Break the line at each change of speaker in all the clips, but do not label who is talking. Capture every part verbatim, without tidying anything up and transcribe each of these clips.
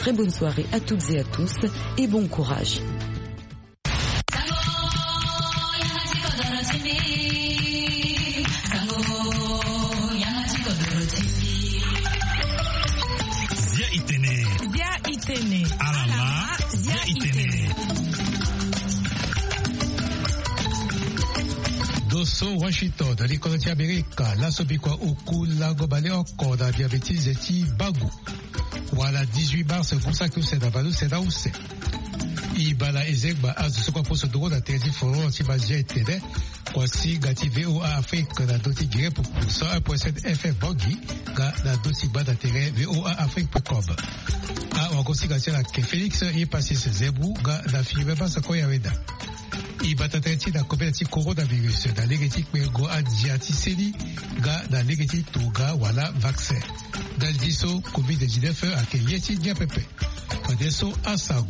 très bonne soirée à toutes et à tous et bon courage.
Zia Itene.
Zia Itene.
Alama. Zia Itene. Dosso Washington, l'école d'Amérique, la Sobikwa Oku, la Gobale Oko, la diabétique Zeti Bagou. Voilà, dix-huit mars, c'est pour ça que c'est d'Avalou, c'est là où c'est. Ibala Ezegba, az de ce qu'on peut se droit à Télési Forum, si Bazia et Télé, Kwasi, Gati V O A Afrique, la doti Guéré pour cent un point sept F F Bogi, la doti Bada Télé, V O A Afrique pour Cob. Ah, on considère que Félix, il est passé ce zébrou, la fille, mais pas ce qu'on y avait là. Ibata Télé, la coopérative coronavirus, la légatique Mergo Adjiati Seli, la légatique Touga, voilà, vaccin. Dans le disso, covid dix-neuf, à Keyeti Diapépé. Padesso à Sago.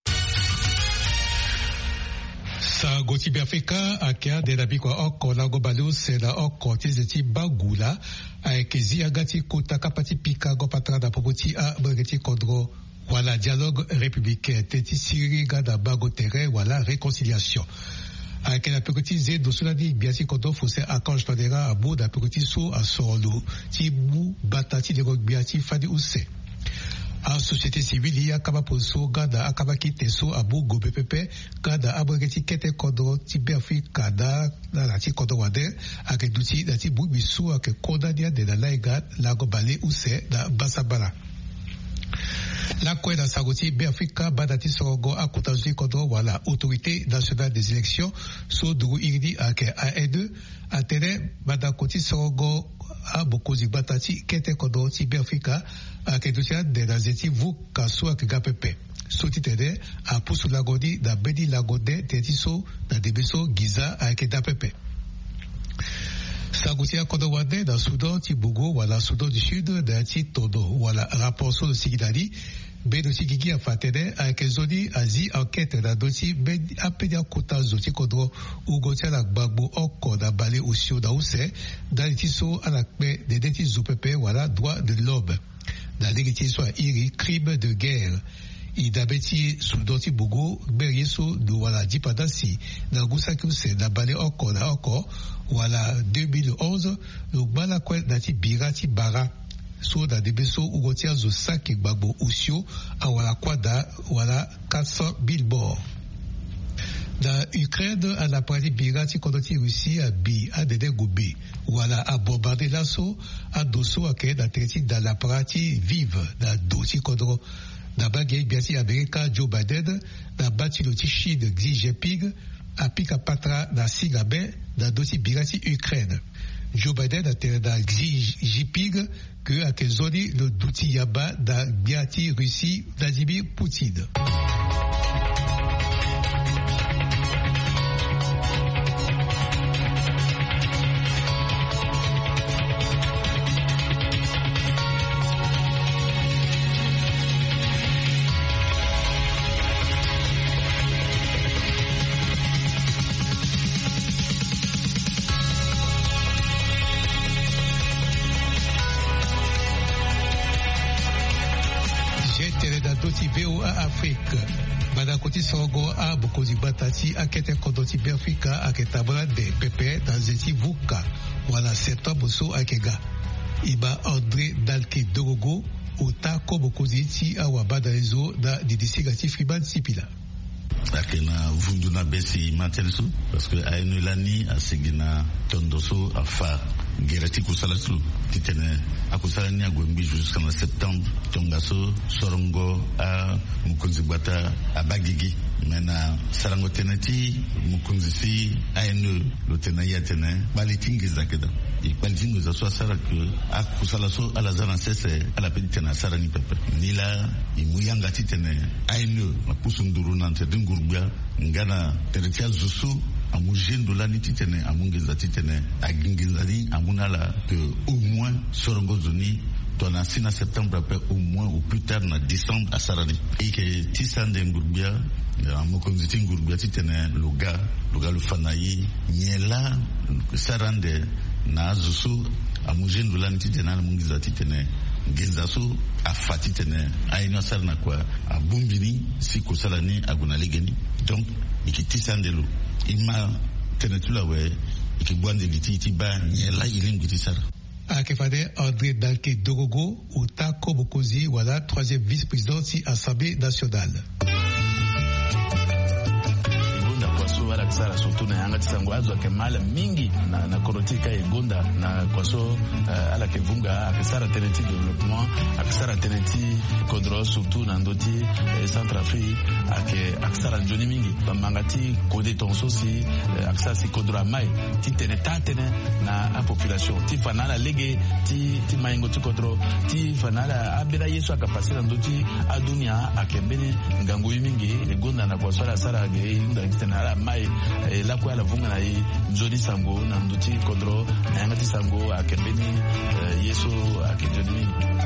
Sa goti biafrika akia de la bikwa oko la gobalu se la oko tizeti bagula aikezi agati kota kapati pika gopatra da popoti a brigeti kodro wala dialogue républicain teti siri gada bagotere wala réconciliation akia la pekoti ze dosuladi biati kodo fose akanj todera abu da pekoti so a solo ti bu batati de biati fadi use. A société civile, il y a kaba poso gada akaba kiteso abu gobe pepe gada abrogeti kete kodro tiberfi kada la lati kodro wade ake duti lati bubisu ake koda dia de la laiga la gobale use da basabara. La kwe da sagoti Afrika badati sorogo akutazi kodro wala autorité nationale des élections so duru iridi ake A E deux atere badakoti sorogo a bokozi batati kete kodro Afrika ake dutia de la zeti vu kaso ake gapepe. So titede a pusu lagodi da bedi lagode tetiso da debeso giza ake dapepe. Sagutia Kodowade da Soudan Tibogo wala Soudan du Sud da Titodo wala rapport sur le Sigidali Bedo Sigigi a fatene a Kezodi Azi enquête da Doti Bedi Apedia Kota Zoti Kodro Ugotia la Bagbo Oko da Bale Osio da Use da Litiso à la paix de Deti Zupepe wala droit de l'homme da Legitiso a Iri crime de guerre. Idabeti Soudoti Bogo, Beriso, de Wala Dipadasi, na Gusakuse, na Bale Oko, na Oko, Wala deux mille onze, le Balakwe Nati Birati Bara, so da Debeso, Ugotia Zosaki Babo Usio, a Wala Kwada, Wala quatre cents billboards. Da Ukraine, à la partie Birati Kodoti Russie, à Bi, à Dede Gobi, Wala a bombardé l'assaut, à Dosso, à Kaya, da Treti, da la partie vive, da Doti Kodro. Da bagay biasi Amerika Joe Biden, da bati lo tichi de Xi Jinping, apika patra da Sigabe, da doti birati Ukraine. Joe Biden a tere da Xi Jinping, que a kezoni le douti yaba da biati Russie Vladimir Poutine. V O A Afrique. Badakoti Sogo a Bokozi Batati a Kete Kodoti Afrika a Ketabra de Pepe dans Zeti Vuka. Voilà septembre so a Kega. Iba André Dalke Dorogo Ota Kobokozi Ti a Wabada Ezo da Didisigati Friban Sipila.
Akena vunduna besi matelsu parce que ainu lani asigina tondoso afa gerati kusalasu titene akusalani agombi jusqu'en septembre tongaso sorongo a mukunzi bata abagigi mena sarango tenati mukunzi si ainu lotena yatene balitingi zakeda i balitingi za so sara que akusalaso alazana sese ala peditena sarani pepe nila imuyanga titene ainu mapusunduru nante dingurbia ngana teretia zusu amujendo la nititene amungenza titene agingenzani amunala que au moins sorongo zoni tona sina septembre après au moins au plus tard na décembre à sarani et que tisande ngurbia amukonziti ngurbia titene luga luga lufanayi nyela sarande na zusu amujendo la nititene amungenza titene genzaso afati tene aina sarna kwa abumbini si kusalani aguna legeni donc ikitisandelo ima tene tulawe ikibwande lititi ba nyela ilingiti sara
Akefade André Dalke Dorogo Utako Bokozi wala troisième vice-président si Assemblée nationale.
Wala kisara surtout na yanga tisango azo kemala mingi na na korotika egonda na kwaso uh, ala kevunga akisara teneti development akisara teneti kodro surtout na ndoti eh, Centrafrique ake akisara joni mingi bamangati kode tonso si eh, akisara si kodro mai ti teneta tene na a population ti fanala lege ti ti maingo ti kodro ti fanala abira yesu akapasira ndoti adunia akembene ngango mingi egonda na kwaso ala sara ge inda kitana mai e la kwa la vunga na i Johnny Sango na nduti kodro na yanga tisango akembeni uh, yeso akejoni.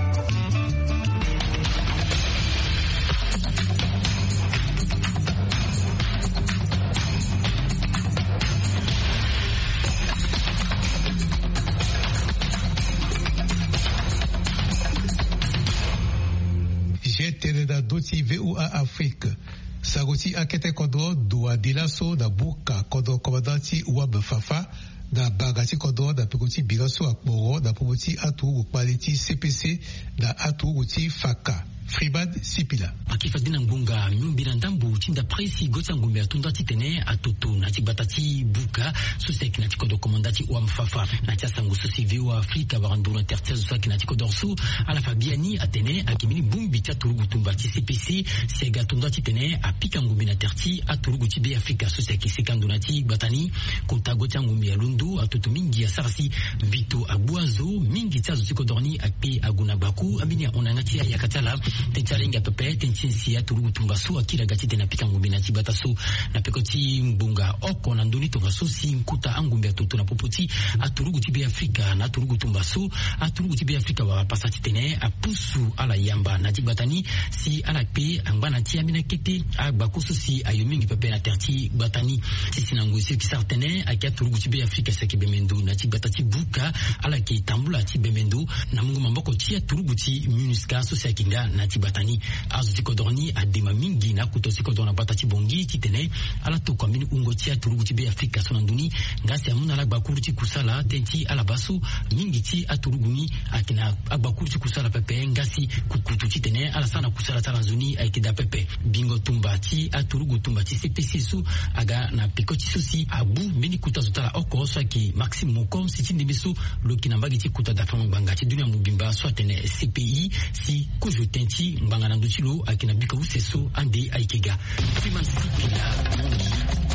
J'étais dans d'autres V O A Afrique. Saguti akete kodro doa dilaso da buka kodro komandanti Wab Fafa da bagati kodro da pekuti bigaso akporo da pekuti atu ukpaliti C P C da atu uti Faka. Fribad Sipila.
Akifadina ngunga nyumbira ndambu chinda presi gotsa ngumbe atunda titene atoto na tibatati buka susek na tikodo komandati wa mfafa na tiasangu susivi wa Afrika baranduna terteza susek na tikodo su ala fabiani atene akimini bumbi taturugu tumbati C P C sega tunda titene apika ngumbi na terti aturugu tibe Afrika susek sekanduna ti batani kota gotsa ngumbi ya lundu atoto mingi ya sarasi vito abuazo mingi tsazo tikodorni akpe aguna baku abini onangati ya katala tenchalenga pepe tenchinsi ya turugu tumbasu akira gati tena pika ngumbi na tibatasu na pekoti mbunga oko na nduni tumbasu si nkuta angumbi atoto na popoti aturugu tibe Afrika na turugu tumbasu aturugu tibe Afrika wa pasati tene apusu ala yamba na tibatani si ala pe angba na tia mina kete agbakusu si ayomingi pepe na terti batani sisi na nguisi kisartene akia turugu tibe Afrika seki bemendo na tibatati buka ala ki tambula tibe bemendo na mungu mamboko tia turugu ti MINUSCA so sekinga na tibatani azu tikodorni adema mingi na kuto tikodorna batati bongi titene ala to kwamini ungo tia turugu tibe Afrika sonanduni ngasi amuna la bakuru ti kusala tenti ala basu mingi ti aturuguni akina abakuru ti kusala pepe ngasi kukutu titene ala sana kusala taranzuni aikida pepe bingo tumbati aturugu tumbati C P C su aga na pikoti susi abu mini kutazutala oko so ki Maxime Mokom sitindi bisu lokina mbagi ti kuta da famu bangati dunia mubimba so tene C P I si kujo tenti mbangana nduchilo akina bika useso ande aikega Freeman Sipila Mondi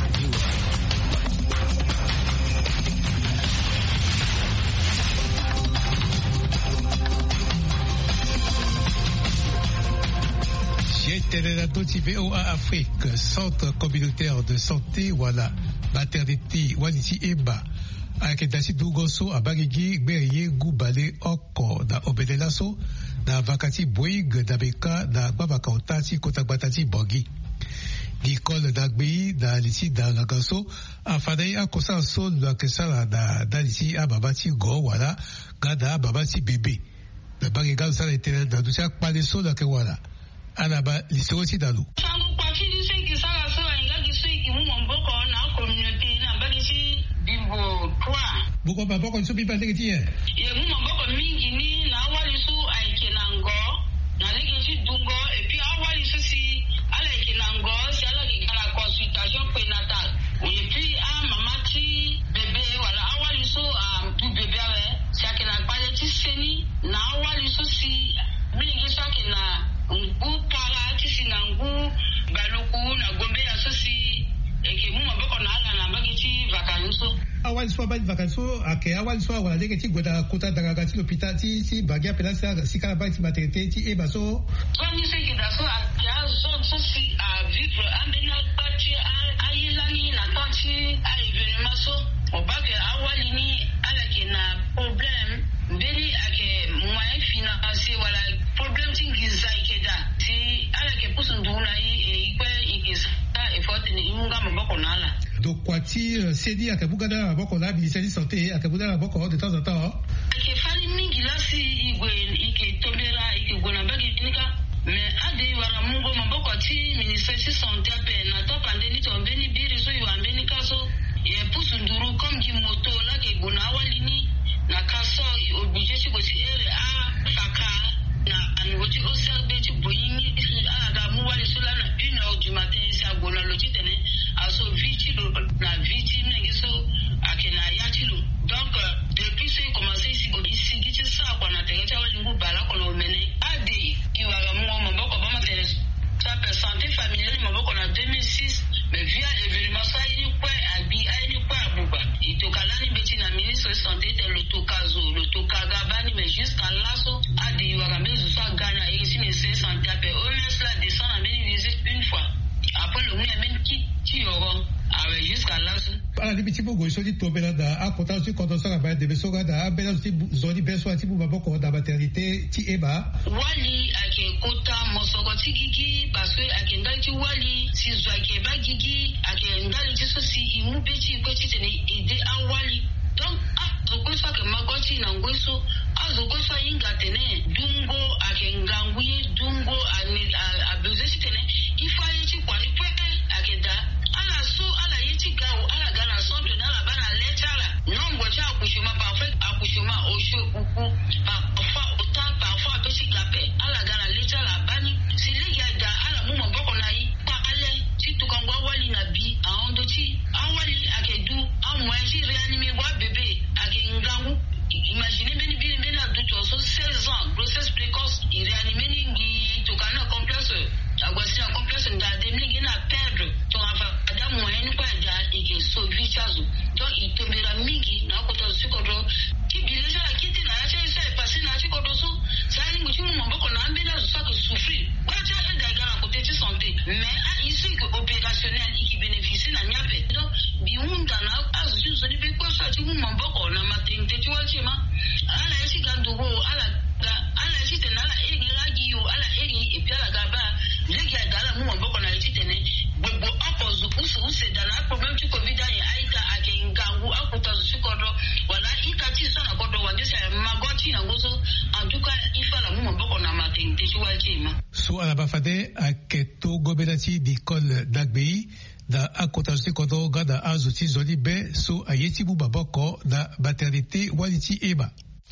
Téléradoti V O A Afrique, Centre communautaire de santé, voilà, maternité, Walisi Eba, Akedasi Dugoso, Abagigi, Beriye, Goubale, Oko, da Obedelaso, da Vakati Boig, da Beka, da Babaka Otati, Kotakbatati Bogi. L'école d'Agbeyi, da Lisi, da Lagaso, Afadei, Akosa, Sol, da Kesala, da Dalisi, Ababati, Go, voilà, Gada, Babati, Bébé. Da Bagiga, ça, les téléradoti, Akpaleso, da Kewala. Anaba lisoti dalu.
Sangu kwa chini seki sala sala ingaki seki mumo mboko na community na bali si bimbo kwa.
Buko pa boko nso pipa teke tiye.
Ye mumo mboko mingi ni na awali su aikenango na lege si dungo et puis awali su si ala aikenango si ala kikala consultation prénatale. Et puis a mamati bébé wala awali su a tout bébé awe si akena pale ti seni na awali su si mingi su akena ngu para tisi na ngu baluku na gombe ya sosi eke mu maboko na ala na bagiti vakanso
awali so ba vakanso ake awali so wala deke ti goda kota daga gati l'hôpital ti si bagia pelasa sikala ba ti maternité ti e baso
toni se ki daso ya zone sosi a vivre ambena parti a yelani na tanti a événement so o bagé awali ni ala ke na problème mbeli ake moyen financier wala problème tingiza ikeda ti ala ke pusunduna yi ikwe ikisa effort ni imunga maboko nala
donc kwati sedi akabuga da maboko na ministère de santé akabuga da maboko de temps en temps
ake fali mingi lasi igwe ike tomera ike gona bagi nika me ade wara mungo maboko ti ministre si santé pe na to pandeni to mbeni biri so iwambeni kaso e pusunduru comme di moto la ke gona walini na kaso i obligé si ko si ere a faka na anwoti o serbe ti boyini a ga mu wali so la na une heure du matin sa gona lo ti tene aso viti lo na viti ngi so akena yati lo donc depuis c'est commencé ici ici qui ça kwa na tege cha wali ngubala kono mene ade iwara mu maboko ba matere ça peut santé familiale maboko na deux mille six mais via événement ça il quoi abi il quoi abuba itokalani beti na ministre santé de l'autokazo l'autokagabani mais jusqu'à lasso ade iwara mezu ça gana et ici ministre santé pe O M S la descend en visite une fois après le mois même qui qui aura avec jusqu'à lasso
ala libiti bo goiso di tobela da a kota si kodo sala ba de besoga da a bela si zoni beso ati bu baboko da maternité ti eba
wali ake kota mosoko ti gigi parce que ake ndali ti wali si zo ake ba gigi ake ndali ti so si imu beti ko ti tene ide a wali donc a zoko so ke magoti na ngoiso a zoko so inga tene dungo ake nganguye dungo ani a besoin ti tene ifa yi ti kwani pete ake da ala so ala yi ti gawo ala gana so de na la bana letala non bo cha akushuma parfait akushuma osho uku parfois autant parfois to si gape ala gana letala bani si le ya da ala mu maboko na yi pa ale ti to kan wali na bi a ondo ti awali akedu amwa ji reanime wa bébé ake ngangu imaginez beni beni beni adulto so seize ans grossesse précoce il réanime ni to kana complexe agwasi na complexe nda de mingi na perdre to ava ada moyen kwa ja ike so vichazo donc il tombera mingi na kota sikodo ki bileja la kiti na acha isa passer na sikodo so ça ni mutu mo mboko na ambela so que souffrir wacha eda gara côté de santé mais a ici que opérationnel qui bénéficie na nyape donc biunda na azu so ni be kwa sa ti mo mboko na maternité ti wachema ala esi gandugo ala ala esi tenala eri lagi yo ala eri et puis ala gaba legi agala mu mboko na esi tene gbogbo opposo usu use dana problem ti covid ayi aita ake ngangu akuta sikodo wala ikati sana kodo wandisa magoti na ngoso antuka ifala mu mboko na maternité ti wachema
so ala bafade aketo gobelati d'école d'Agbei da akota sikodo gada azuti zoli be so ayeti bu baboko da maternité waliti eba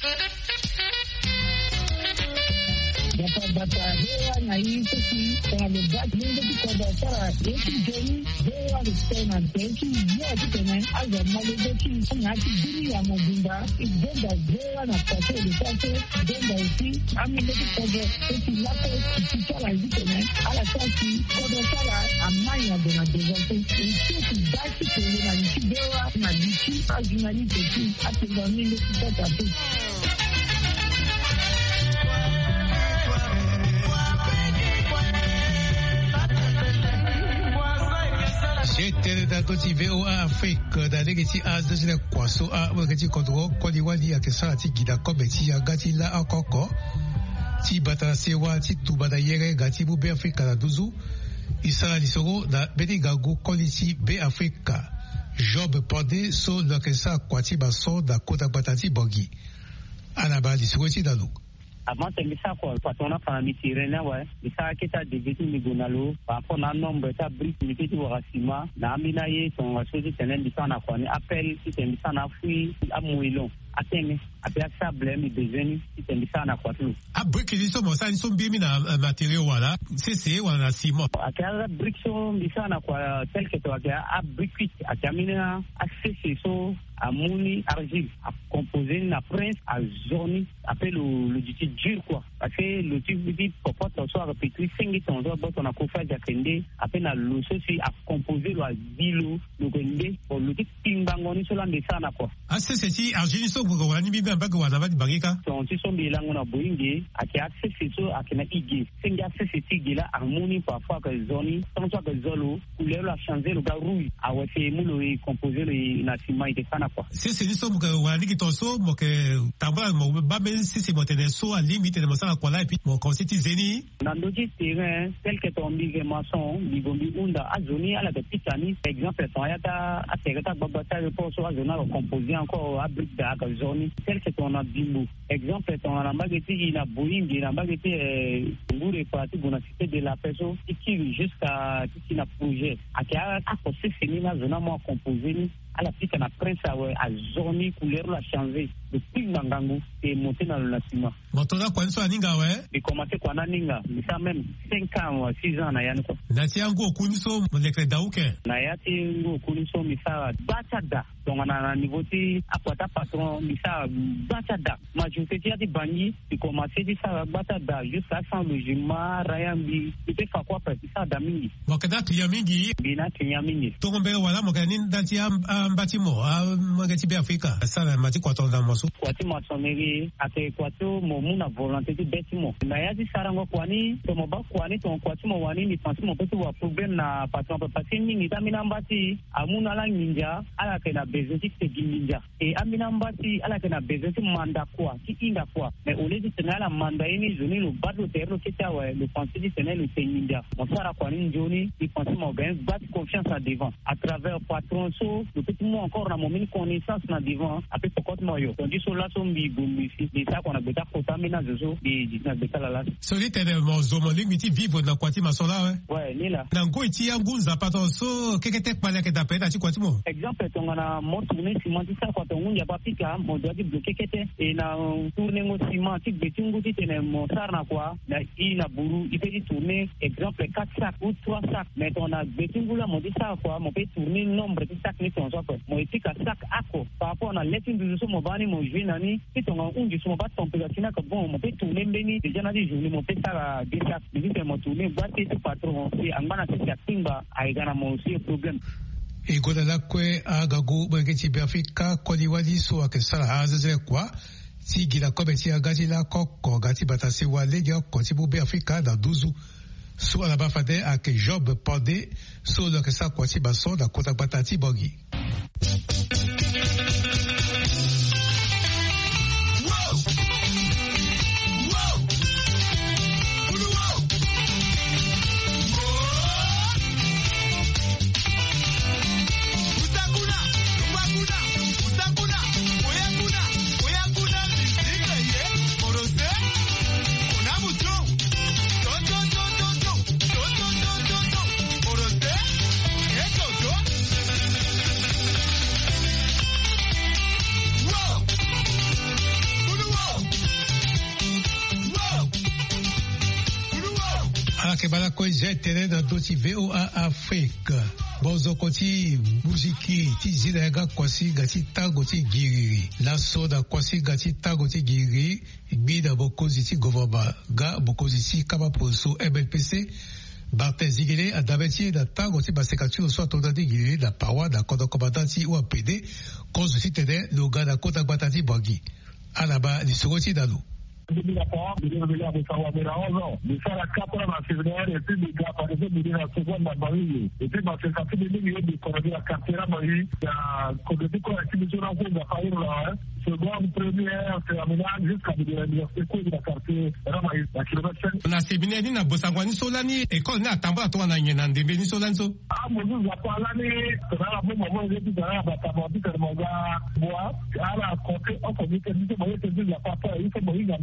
Bata bata hewa na hii sisi kwa lugati mingi kwa sara yeki jeni hewa listena teki ya kitene aza malugati ngati dini ya mabunda igenda hewa na pate lisase genda isi amile kwa teki lako kitala kitene ala taki kwa sara amanya dona dezante isi basi kwa na nchi hewa na nchi ajinali teki atenda mingi kwa tatu
J'étais dans le V O A Afrique, dans les petits as de la Kwaso, à Wagati Kodro, Koliwali, à Kesarati, Gida Kobeti, à Gatila, à Koko, Ti Batasewa, Ti Tubadayere, Gati Bube Africa, la Douzou, Isara Lisoro, da Benigago, Koliti, B Africa, Job Pode, So, la Kesa, Kwati Basso, da Kota Batati Bogi, Anaba Lisoro, Tidalo.
Avant de ça quoi patona famille tirena ouais ça qui t'a débuté migonalo par rapport à nombre ta brique milité au racima na amina ye son chose tenen di sana quoi appel qui t'en sana fui amuilo atene apia sable mi bezeni qui t'en sana quoi tout
a brique ils sont ça ils sont bien mis na matériau voilà c'est c'est wala ciment
akala brique sont di sana quoi tel que toi a brique akamina a c'est so amuni argile a composé na prince à zone appelle le le dit dur quoi parce que le type dit popote le soir pétri cinq ton doit boire on a kofa jakende appelle le ceci a composé le bilo le gonde pour le type timbangoni cela de ça na quoi
ah c'est c'est argile so ko wani bi ba ko wana ba bagika
ton ti so bilango na boinge aki accès so akina ige cinq accès c'est tigela harmonie parfois que zone tant soit que zolo couleur la changer le rouille a ouais c'est mulo composé le na ciment de ça na quoi
c'est c'est so ko wani ki to so mo ke tamba mo ba ben si c'est monter so à limite de masala kwa la et puis mon concept zeni
na ndoji terrain tel que ton big maçon bigombi unda azoni ala de pitani exemple ton yata atereta babata le poso azona composé encore à brique da zone tel exemple on a Bimbo, exemple on a Mbageti, il a Boeing, il a Mbageti, Ngoure parti pour la cité de la personne qui jusqu'à qui n'a projet. À qui a accosté ces lignes zona moins composées. À la petite na prince à zone couleur la changer depuis Mangangu et monter dans le national.
Motola kwa nso aninga we?
Et commencer kwa naninga, ça même cinq ans ou six ans na yanko.
Na tiango kuniso molekre dauke.
Na yati ngo kuniso misa bachada. Donc on a un niveau ti akwata patron misa bachada. Majorité ti ati banyi, et commencer di ça bachada jusqu'à sans logement, rayambi, et fait quoi parce que ça damingi.
Mokada tu yamingi?
Bina tu yamingi.
Tongombe wala mokani ndati am Mbatimo, a Magati Africa, ça la mati quoi ton dans mosu.
Kwati masomeri, ate kwato momuna volonté de betimo. Na yaji sarango kwani, to moba kwani ton kwati mo wani ni pensi mo petu wa problème na patron pa pati ni tamina mbati amuna la ninja ala ke na bezeti te ninja. Et amina mbati ala ke na bezeti manda kwa, ki inda kwa. Mais au lieu de tenir la manda ini joni le bado terro kita wa le pensi de tenir le ninja. Mon sara kwani joni, il pensi mo ben bat confiance à devant à travers patron so le tout le monde encore dans mon connaissance na devant après pourquoi moi yo on dit sur la somme bi gombi c'est ça qu'on a beta contamina zozo et dit na beta la la
solite de mo zomo limiti vivre na kwati masola ouais
ouais ni là
na ngo iti yangunza pato so kekete pale ke tapeta ti kwati mo
exemple ton na mo tourner ciment ça quand on ya pas pika mo doit dire kekete et na tourner ngo ciment ti betingu ti tene mo sarna quoi na ina buru il peut tourner exemple quatre sacs ou trois sacs mais on a betingu là mo dit ça quoi mo peut tourner nombre de sacs ni ton mo itika sac ako par rapport à l'étude de ce mobani mo jinani si ton un du son pas température na bon mo peut tourner mbeni déjà na di journée mo peut ça des sacs dit mo tourner boîte ce patron si angana c'est timba aigana mo aussi problème
e godala kwe agagu bageti Afrika kodi wadi so akesala azaze kwa si gila kobeti agati la kokko gati batasi wale ya koti bu Afrika da douze so ala bafade ake job pode so lo que ça kwati baso da kota batati bogi. Bala ko jetere da doti V O A Afrique bozo koti muziki ti zira ga kwasi gati tago ti giriri la soda kwasi gati tago ti giriri gbida bokozi ti govaba ga bokozi ti kaba poso M L P C Barthez Zigele a dabeti da tago ti basekatu so to da giriri da pawa da kodo komandati ou A P D kozo ti tene lo ga da kota batati bogi alaba li sogoti dalu
Bila kwa, bila bila msawa bila ozo. Bila kapora na sivnere, epi bila kwa nese bila na seconde mabawi. Epi basi kasi bila bila bila kwa bila kaptera mabawi. Ya kodeti kwa akibisho na kuza kairu la. Seconde, première, terminale, jusqu'à bila bila seko bila quartier ramayi. La kilomètre.
Na sebine ni na bosangwa ni solani école na tamba to na nyena ndembe ni solanzo.
Ah mozu za kwa lani, tena bo mamo yetu tena batama bi termoga boa. Ala kote oko bi tedi mo yetu bi la papa, il faut moinga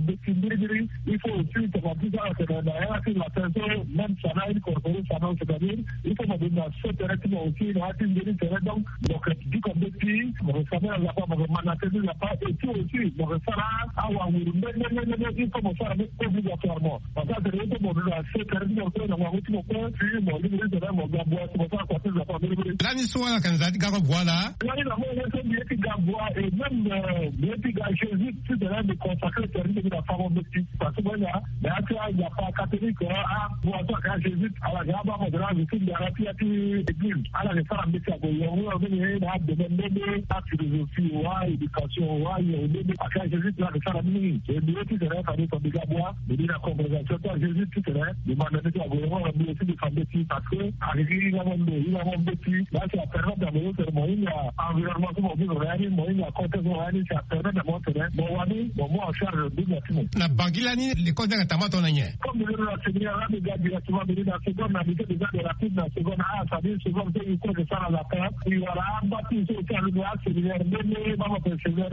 il faut aussi que la plupart de la personne, même ça n'a une corporation, ça n'a c'est-à-dire, il faut me donner ce directement aussi, la team de l'intérêt, donc, donc, du comme des petits, mon restaurant, la part, mon manager, la part, et tout aussi, mon restaurant, ah, oui, mais, mais, mais, mais, il faut me faire obligatoirement. Parce que c'est le moment de la sécurité, on peut avoir aussi mon point, puis mon livre de mon gabois, c'est mon frère, quoi, c'est la part de l'intérêt.
Là, ni soit la candidat, gabois, là.
Là, il a mon restaurant, il est gabois, et même, le petit gars, Jésus, tu devrais me consacrer, terminer de la femme parce que voilà, mais actuellement il n'y a pas catholique à voir quand Jésus à la grande mort de la vie de la piété église à la réforme de la Boyau on est là de demander la philosophie ou l'éducation ou à quand Jésus là de faire la nuit et mieux qui serait faire des gabois de la congrégation toi Jésus qui serait demander de la Boyau on est aussi des femmes petits parce que arriver il a mon il a mon petit là ça permet d'avoir cérémonie il y a environnement comme on dit réellement il y a contexte réellement ça permet d'avoir bon wani bon moi en charge de bâtiment
na Bagilani, l'école de la Tamato Nanye.
Comme de la seconde, les gars directement de la seconde, on a dit déjà de la petite, la seconde A, ça dit seconde, c'est une chose de ça à la terre. Et voilà, bâti, c'est le droit, c'est le R D, maman, c'est le R D,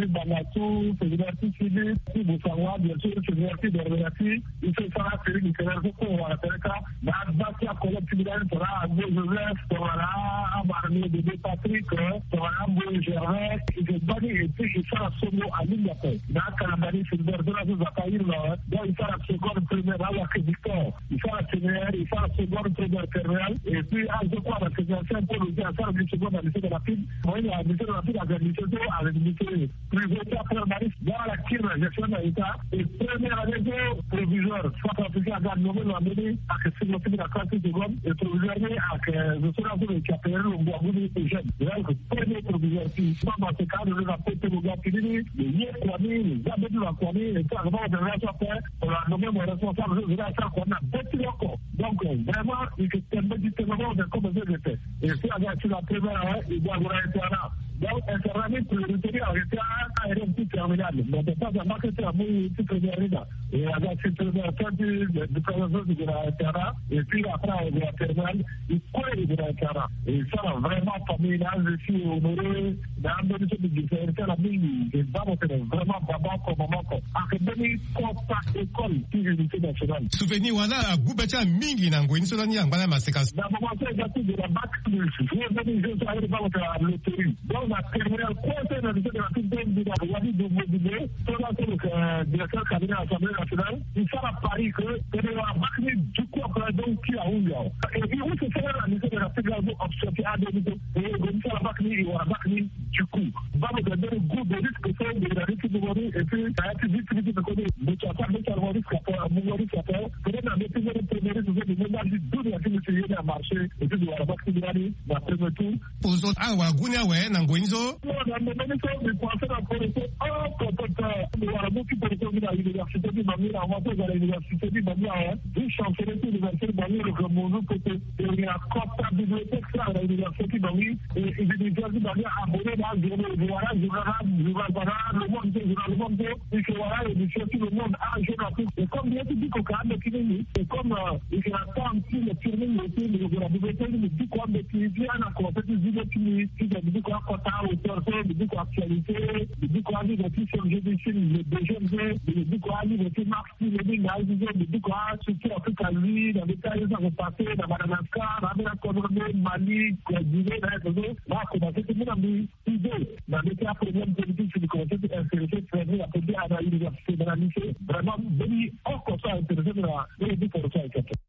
Banatou, Fédération civile, Boussawa, bien sûr, Fédération d'Organisation, il fait ça, c'est une différence pour la Terre. La Batia collectivité sera à Joseph, sera à Marmé de Patrick, sera à Bourg Gervais, et je donne et puis il sera solo à l'Indiapo. Dans Calabari, c'est le verre de la Zakaïr, donc il sera seconde première à la Victor, il sera première, il sera seconde première terminale, et puis à deux fois la fédération pour le dire, ça sera une seconde à l'issue de la file. Moi, il y a l'issue de la file à l'issue de la l'issue privé après Maris, dans la Kir, la gestion de l'État, et première année de proviseur, soit africain à Gagnon, l'année à que c'est le la classe seconde, et proviseur à que je serai en train de capter le Boabouni et jeune. Donc, premier proviseur qui, dans ce cas, le rapport de l'Ougapini, le Yé Kwame, le Zabé de la Kwame, et ça, vraiment, de la sorte, on a nommé mon responsable, je vais faire qu'on a bâti encore. Donc, vraiment, il faut permettre du témoignage de comment je le fais. Et si on a la première, il doit avoir un terrain. Donc, un terrain prioritaire a été un petit terminal. Mais on ne peut pas avoir que c'est un petit terminal. Et on a cette première fin du président de la terrain. Et puis après, on a la terminal. Il colle de la terrain. Et ça, vraiment, familial, je suis honoré. Dans un peu de différence, la mine, c'est vraiment baba comme maman. Académie, contact, école, puis l'unité nationale.
Souvenir, on a Goubetia Mingi, Nangoin, Solani, Angwana, Masekas.
Dans le moment, c'est de la bac plus. Je vais venir, je vais aller voir la loterie. Donc, la terminale, quoi, c'est la de la toute bonne de la Wadi de Mobilé, c'est là que le directeur cabinet de l'Assemblée nationale, il sera à Paris que, c'est la bac du coup, après, donc, qui a Ouya. Et puis, où c'est ça, la mission de la fédération observée à deux minutes, et comme ça, la bac il y aura bac du coup. Va me donner le goût de risque que c'est de la risque de mourir, et puis, ça a été vite, vite, de connaître. Mais tu as pas mis un risque à faire, un risque à faire, peut-être dans les premiers premiers, vous avez déjà dit d'où il y a fait essayer à marcher, et puis, il y aura bac qui doit aller, dans le premier tour.
Pour autres, ah, ouais, Gounia, ouais, Nangoinzo.
Non, dans le même temps, je pensais à Porto, oh, peut-être, il y aura beaucoup de personnes à l'université du Bamir, à Mato, à l'université du Bamir, hein, du chancelier de l'université du Bamir, le Gamouzou, côté, et il y a un bibliothèque, ça, à l'université du Bamir, et l'université du Bamir, abonné, là, je vais voir, je vais voir, je vais voir, le monde, je vais voir le monde, et je vais voir, et je vais le monde, ah, je vais et comme bien tu dis qu'au Canada, et comme il y a pas un petit, le tourné, le tourné, le bibliothèque, le dit quoi, mais qui vient à côté du bibliothèque, qui dit quoi, quota, auteur, le dit quoi, actualité, le dit quoi, le dit sur le jeu des films, le D G M G, le dit quoi, le dit Marx, le dit le dit quoi, surtout Afrique à lui, dans les cas, ils ont repassé, dans Madagascar, dans la Cameroun, Mali, Guinée, là, là, commencé, tout le monde a mis idée, dans les cas, problème politique, c'est de commencer à intéresser, très à côté à l'université, dans la lycée, vraiment, béni, encore ça, intéressé de la, de la,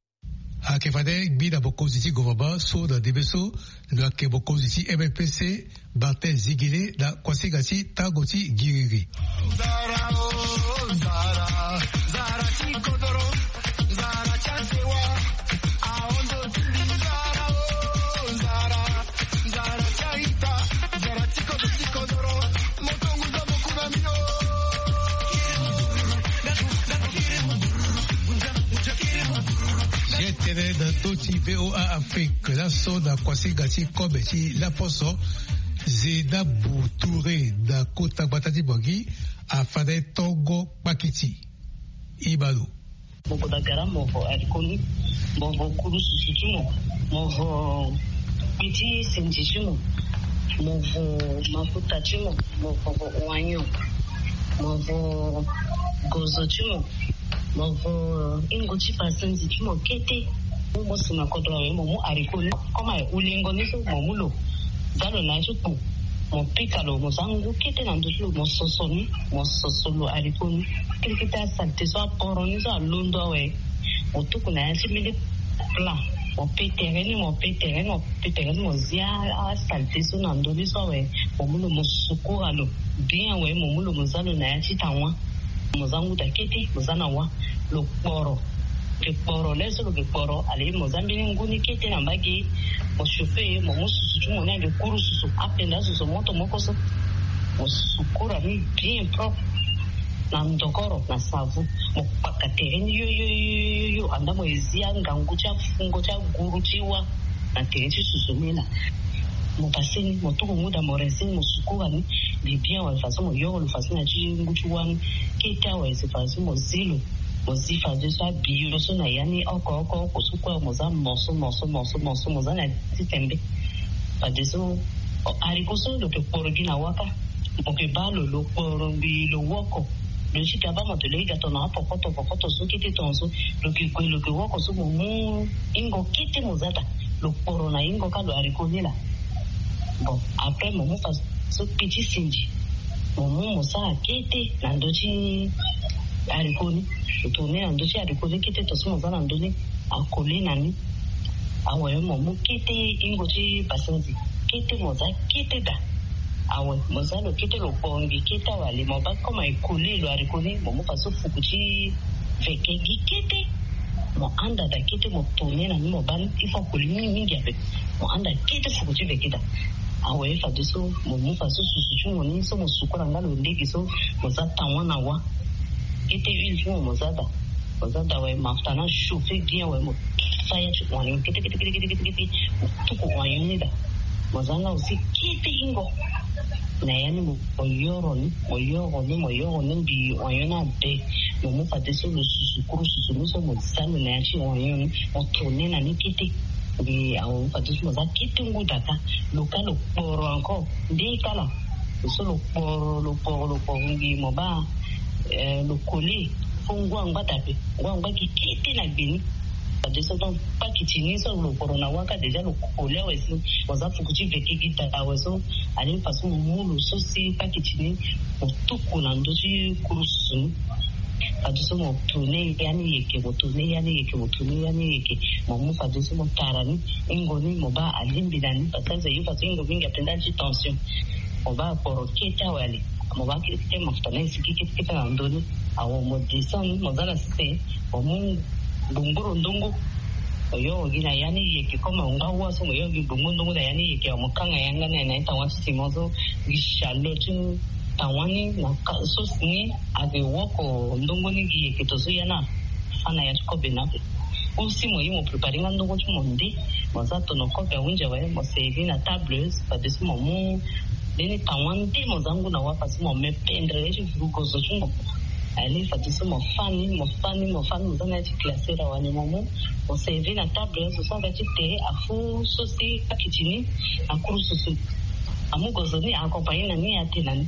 a kefade bida bokozisi govaba so da debeso le ke bokozisi M P C Bartel Zigile da kwasigasi tagoti giriri zara o zara zara chikodoro zara chasewa aondo zara o zara zara chaita zara chikodoro chikodoro motongu za bokuna mio Tene da Toti V O A Afrique, la soda kwasi gati kobeti la poso Zeda Boutouré da Kota Batati Bogi a Fade Togo Pakiti Ibalo.
Movo da gara movo alikoni movo kurusu sutumo movo iti senjishumo movo mafuta chimo movo wanyo movo gozo chimo movo ingochi pasenzi chimo kete mo sima kodwa we mo arikoni koma ulingo niso momulo dalo na chupu mo pikalo mo zangu kete na ndulo mo sosoni mo sosolo arikoni kirikita salte so poroni so londo we mo tukuna ya chimile plan mo petereni mo petereni mo petereni mo zia salte so na ndulo so we momulo mo sukuralo bien we momulo mo zalo na ya chitanwa mo zangu da kete mo zanawa lo poro ke poro leso lo ke poro ale mo zambini nguni kete na mbagi mo chauffeur mo mususu mo na le kurusu apenda so moto mokoso mo sukura ni bien propre na ndokoro na savu mo pakatereni yo yo yo yo anda mo izia ngangu cha fungo cha guru chiwa na terechi susumela mo paseni mo to muda mo reseni mo sukura ni bien wa façon mo yo lo façon na chi nguchuwan kete wa se façon mo zilo mozifa de sa bio so na yani oko oko kusukwa moza moso moso moso moso moza na titembe pa deso arikoso lo ke porgi na waka porque balo lo poro bi lo woko lo chika ba mo tele ga to na pokoto pokoto so kiti tonso lo ki ko lo ki woko so mu ingo kiti muzata lo poro na ingo ka lo arikonila bon après mo mu fa so petit sinji mo mu mo sa kiti na ndochi arikoni to ne ndochi arikoni kiti to so mo za na ndoni akole nani awe mo mu kiti ingo chi basenzi kiti mo za kiti da awe mozalo kete lo pongi keta wale moba koma ikule lo arikoni mo faso fukuchi veke gikete mo anda da kete mo tone na mo ban ifo kulimi mingi ape mo anda kete fukuchi veke da awe fa diso mo mo faso susuchu mo ni so mo sukura ngalo ndegi so mo za tawana wa kete il mo mo za da mo za da we maftana chauffer bien we mo faya chu wani kete kete kete kete kete tuko wani da mo za na usi kete ingo na yani mo yoro ni mo yoro ni mo yoro ni bi oyona de mo mo fate so lo susu kuru susu ni so mo sanu na yachi oyoni mo tone na ni kiti bi au fate so mo za kiti ngudaka lo kalo poro anko de kala so lo poro lo poro lo poro ngi mo ba eh lo koli fungwa ngata pe ngwa kiti na bini de so donc pas kitini so lo corona waka déjà lo kole wesi wazafu kuchive kigita aweso ali faso mulu so si pas kitini otuku na ndochi kurusu aduso mo tune yani yeke mo tune yani yeke mo tune yani yeke mo mu faduso mo tarani ingoni mo ba alimbi dani parce que faso ingo binga tendanci tension mo ba poro keta wali mo ba kete maftana sikiki kete na ndoni awo mo disan mo zala se mo mu bumburo ndungu oyo gina yani yeke koma ungawa so moyo gibungu ndungu da yani yeke omukanga yanga na na tawa simozo gishalo tu tawani na so sini age woko ndungu ni yeke to so yana ana ya ko benabe usi mo yimo preparing ndungu tu monde mozato no ko ga unje wa mo sevi na tableuse pa desi mo mu deni tawandi mo zangu na wa pasi mo me pendre je fuko so tu ali fatiso mo fani mo fani mo fani mo na ti classe ra wani momo mo servi na table so so vati te afu so si kitini akuru susu amugozoni accompagner na ni atenani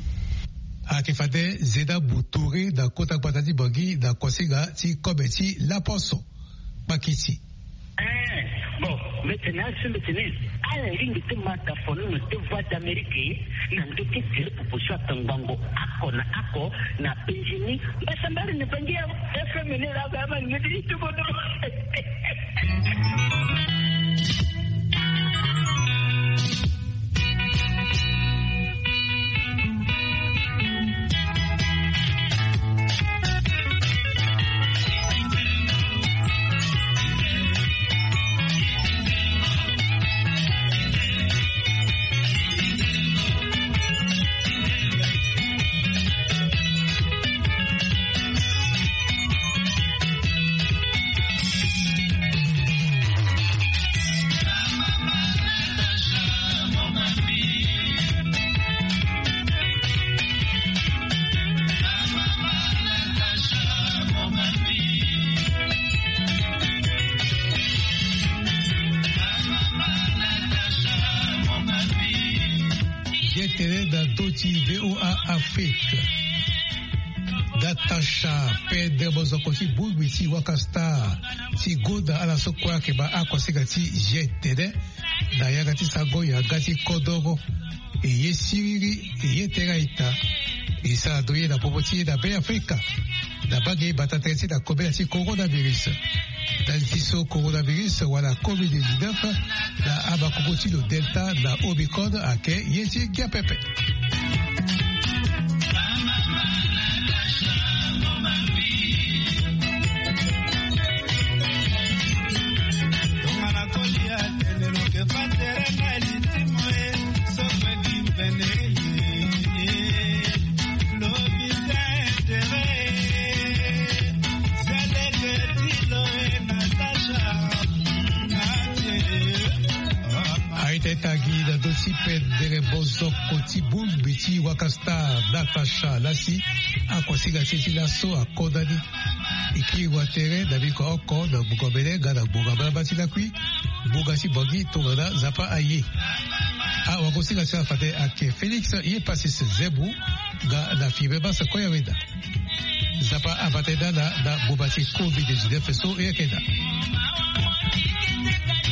akifade Zeda Boutouré da kota patati bogi da kosiga ti kobeti la poso pakiti
eh bon maintenant ce maintenant à la ligne de mata fono de voix d'Amérique na ndoke tele proposition tangango ako na ako na penjini basambari ne pangia F M ne la gama ne di to bodo
V O A Afrique Datasha Pedro Bozokoti Bugwiti Wakasta Ti Goda ala sokwa keba akwasiga ti jetere da yagati sago yagati kodogo eye siriri eye teraita isa doye da popoti da be Afrika da bage batatresi da kobe ti coronavirus da tiso coronavirus wala covid dix-neuf da abakokoti lo delta da omicron ake yeti giapepe Tagi da dosi pedere bozoko tibul biti wakasta datasha lasi akwasiga titi laso akodani iki watere da biko oko da bukobele gada bugabala bati la kui bugasi bogi togada zapa aye a wakosi la cha fate ake Felix ye pasis zebu ga da fibe basa koya weda zapa abate da da bubati covid dix-neuf so ye keda